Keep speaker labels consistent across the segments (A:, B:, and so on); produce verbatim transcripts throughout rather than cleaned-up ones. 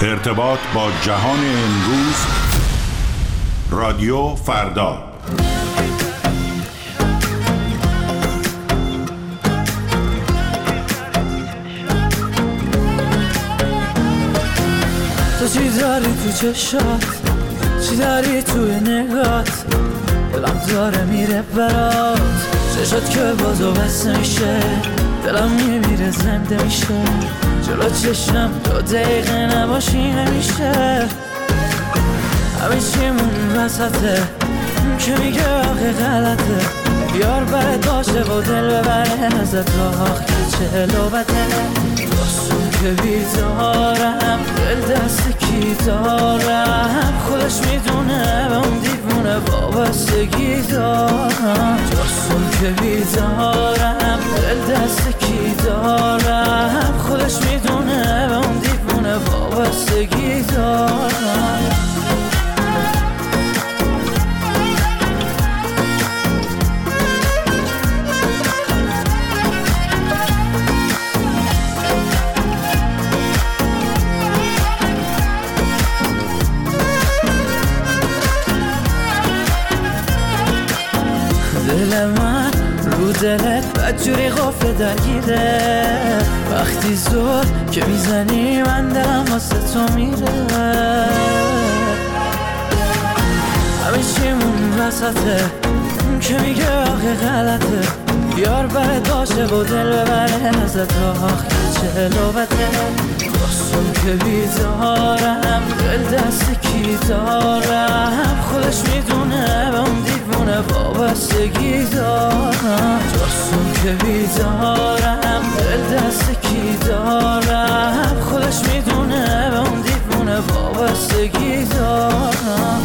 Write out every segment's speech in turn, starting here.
A: ارتباط با جهان امروز، رادیو فردا.
B: تو چی داری تو چشات، چی داری توی نگات، دلم داره میره برات، چشات که بازو بس میشه، دلم میمیره زنده میشه، جلو چشم دو دقیقه نباشی نمیشه، همه چیمون وسطه که میگه آخه غلطه، بیار برات باشه و دل ببره ازت راه که چه لوبته، داستون که بیدارم دل دست کی دارم، خودش میدونه به اون دیوونه وابستگی دارم، داستون که بیدارم دل دست کی دارم، خودش میدونه به اون دیوونه وابستگی دارم. دل من رو دلت بدجوری غفله درگیره، وقتی زور که میزنی من دلم واسه تو میره، همه چیمون وسطه که میگه آخه غلطه، بیار برات باشه و دل ببره ازت راه که چه لوبته، داستون که بیدارم دل دست کی دارم، خودش میدونه به اون دیوونه وابستگی دارم، داستون که بیدارم دل دست کی دارم، خودش میدونه به اون دیوونه وابستگی دارم.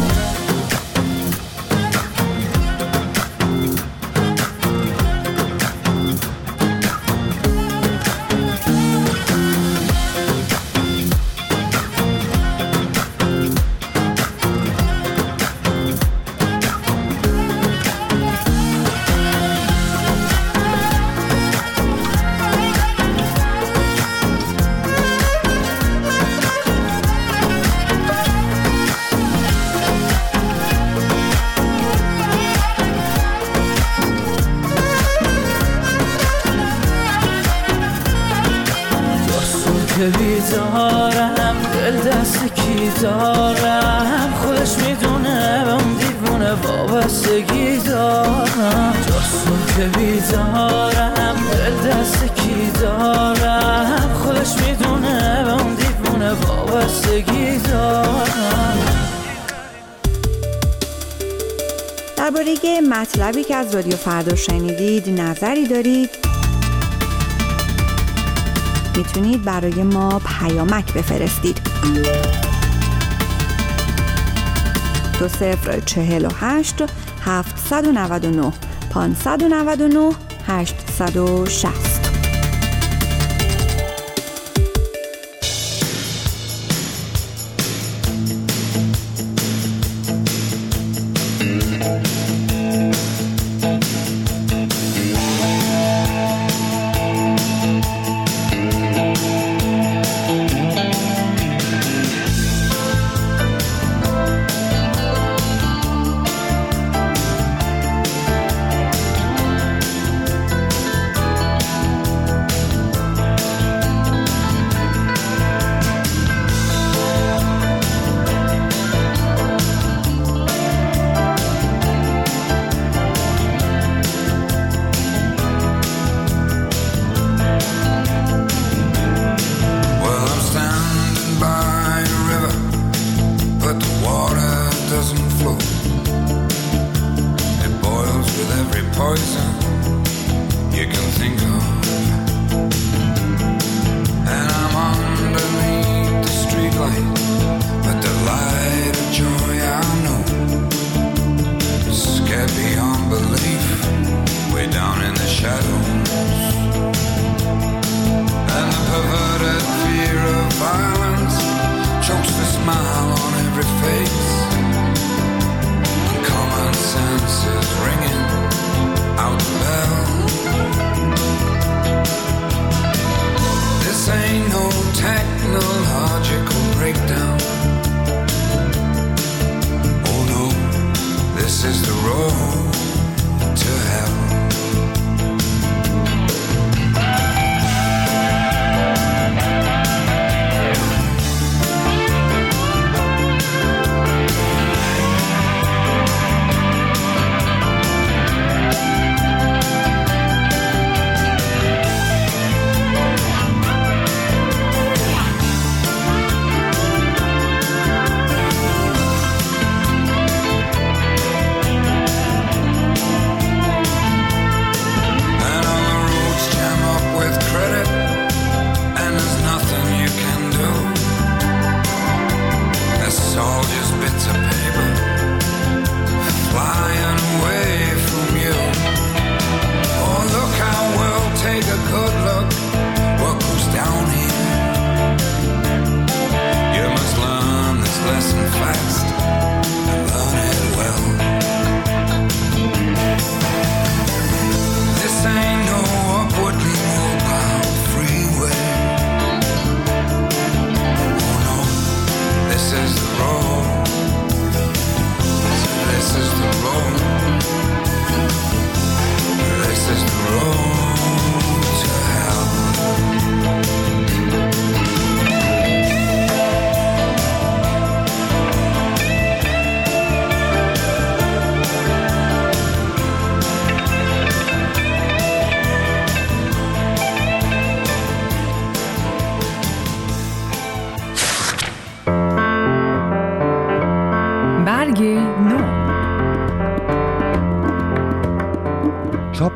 B: که بیدارم دل دست کی دارم، خودش میدونه به اون دیوونه وابستگی دارم، داستون که بیدارم دل دست کی دارم، خودش میدونه به اون دیوونه وابستگی دارم.
C: درباره مطلبی که از رادیو فردا شنیدید نظری دارید، میتونید برای ما پیامک بفرستید. دو صفر چهل و هشت هفتصد و نود و نه پانصد و نود و نه هشتصد و شصت.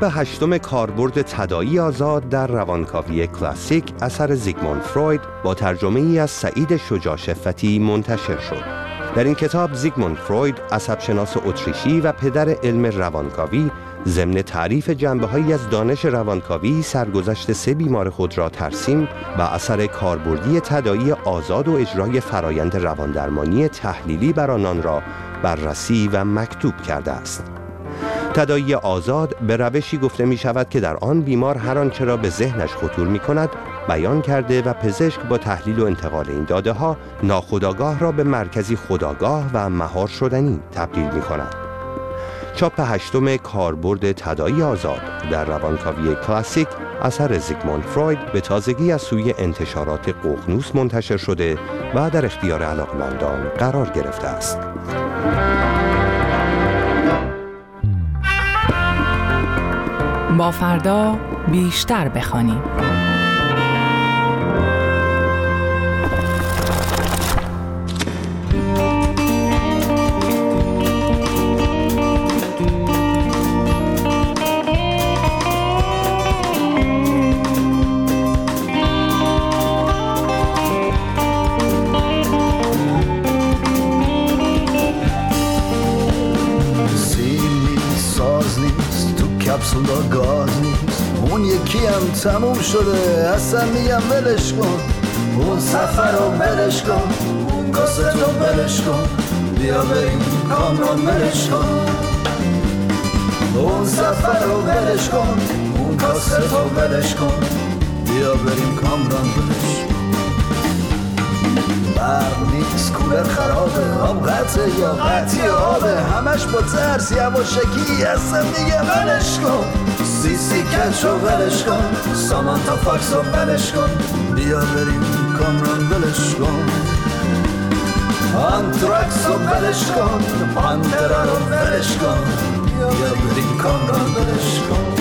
D: چاپ هشتم کاربرد تداعی آزاد در روانکاوی کلاسیک اثر زیگموند فروید با ترجمه ای از سعید شجاع شفتی منتشر شد. در این کتاب زیگموند فروید، عصبشناس اتریشی و پدر علم روانکاوی، ضمن تعریف جنبه‌هایی از دانش روانکاوی سرگذشت سه بیمار خود را ترسیم و اثر کاربردی تداعی آزاد و اجرای فرایند رواندرمانی تحلیلی بر آنان را بررسی و مکتوب کرده است. تداعی آزاد به روشی گفته می شود که در آن بیمار هر آنچه را به ذهنش خطور می کند بیان کرده و پزشک با تحلیل و انتقال این داده ها ناخودآگاه را به مرکزی خودآگاه و مهار شدنی تبدیل می کند. چاپ هشتم کاربرد تداعی آزاد در روانکاوی کلاسیک اثر زیگموند فروید به تازگی از سوی انتشارات ققنوس منتشر شده و در اختیار علاقه‌مندان قرار گرفته است.
E: با فردا بیشتر بخوانیم.
F: کپسولا گاز نیست، اون یکی هم تموم شده، اصلا میگم ولش کن، اون سفر رو ولش کن، اون کاست رو ولش کن، بیا بریم کامران ولش کن، اون سفر رو ولش کن، اون کاست رو ولش کن، بیا بریم کامران ولش کن. برق نیست، کولر خرابه، آب قطعه یا قطعی آبه، همش با ترس یواشکی اصلا میگه ولش کن، سی سی کچ رو ولش کن، سامانتا فاکس رو ولش کن، بیا بریم کامران ولش کن، آنتراکس رو ولش کن، پانترا رو ولش کن، بیا بریم کامران ولش کن.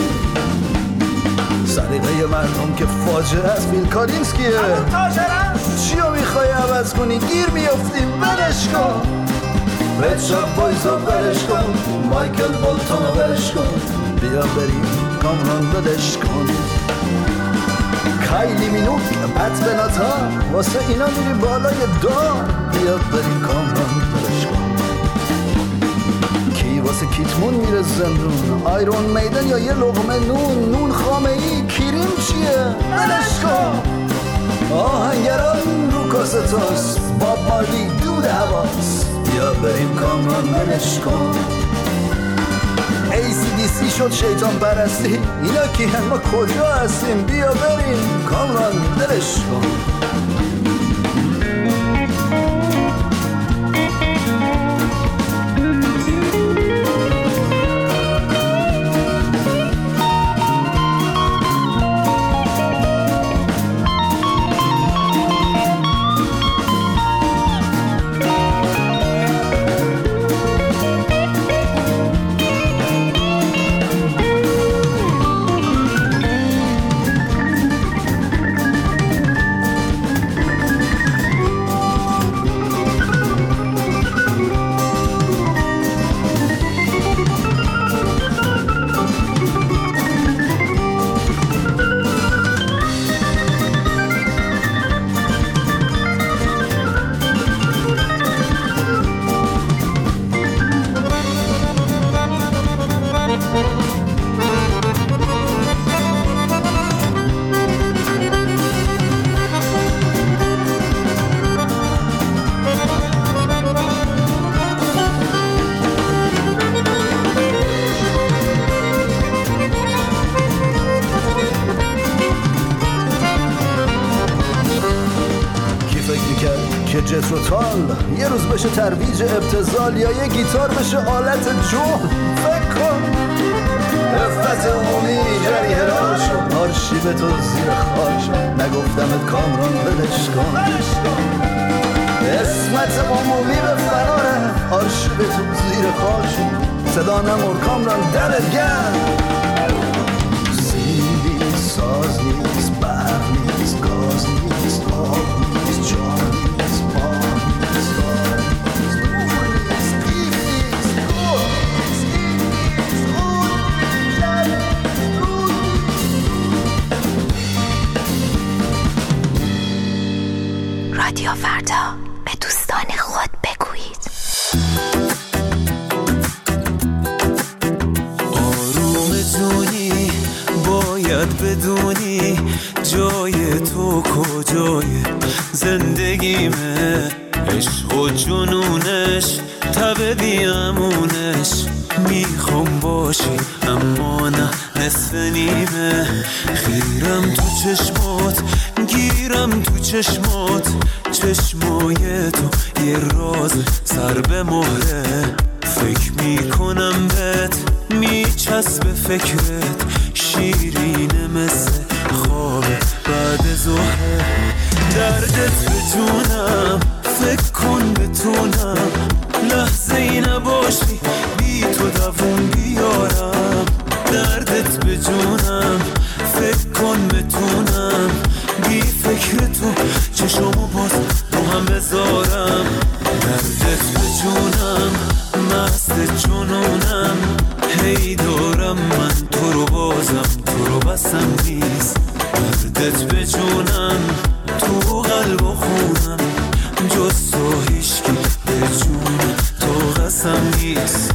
F: سلیقه مردم که فاجعه است، بیل کالینسکیه، چی رو میخوای عوض کنی؟ گیر میافتیم ولش کن، رد شاپ بایز رو ولش کن، مایکل بولتون رو ولش کن، بیا بریم کامران ولش کن. کایلی مینوک پت بناتا واسه اینا میری بالای دار، بیا بریم کامران ولش کن. کی واسه کیتمون میره زندون، آیرون میدن یا یه لقمه نون، نون خامه ای کیریم چیه ولش کن. آهنگران رو کاستاس، باب مارلی دود حواس، بیا بریم کامران ولش کن. ای سی دی سی شد شیطان پرستی، اینا کی هم ما کجا هستیم، بیا بریم کامران ولش کن. جتروتال یه روز بشه ترویج ابتذال، یا یه گیتار بشه آلت جون. فکر کن رفت عمومی جریه راشو، آرشیو تو زیر خاشو، نگفتمت کامران ولش کن. اسمت عمومی به فراره، آرشیو تو زیر خاشو، صدا نمور کامران دلت گرم. سیلی ساز نیست، برق نیست، گاز نیست، آب نیست، جان
G: رادیو فردا، به دوستان خود بگویید.
H: آروم جونی باید بدونی جای تو کجای زندگیمه، عشق و جنونش تب بیامونش، میخوام باشی اما نه نصف نیمه، خیرم تو چشمات گیرم تو چشمات، چشمای تو یه راز سر به مهره، فکر میکنم بهت میچسبه فکرت، شیرینه مثل خواب بعد ظهره، دردت به جونم فکر کن بتونم لحظه ای نباشی بی تو دووم بیارم، دردت به جونم فکر کن بتونم بی فکر تو چشمو باز رو هم بذارم، دردت به جونم مست جنونم، هی دارم من تو رو بازم تو رو بسم نیست، دردت به جونم تو قلب و خونم، جز تو هیشکی به جون تو قسم نیست.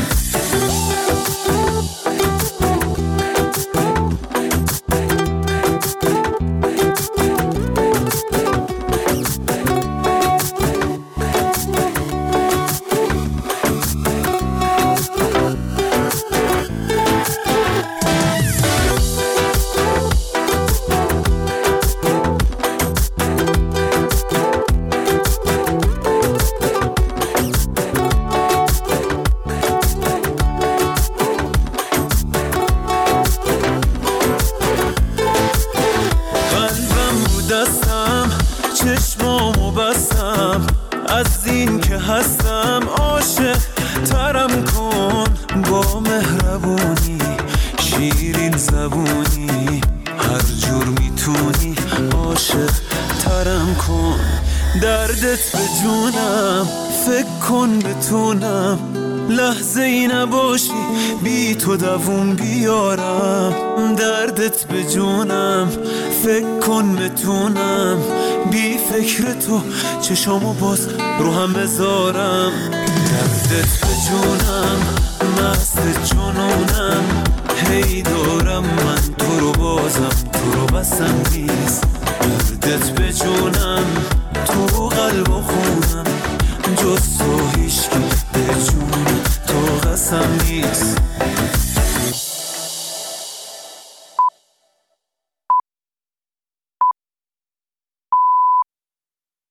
H: چشمامو بستم از این که هستم، عاشق ترم کن با مهربونی، شیرین زبونی، هر جور میتونی عاشق ترم کن، دردت به جونم فکر کن بتونم لحظه ای نباشی بی تو دووم بیارم، دردت به جونم فکر کن بتونم بی فکر تو چشامو باز رو هم بذارم، دردت به جونم مست جنونم، هی دارم من تو رو بازم تو رو بسم نیست، دردت به جونم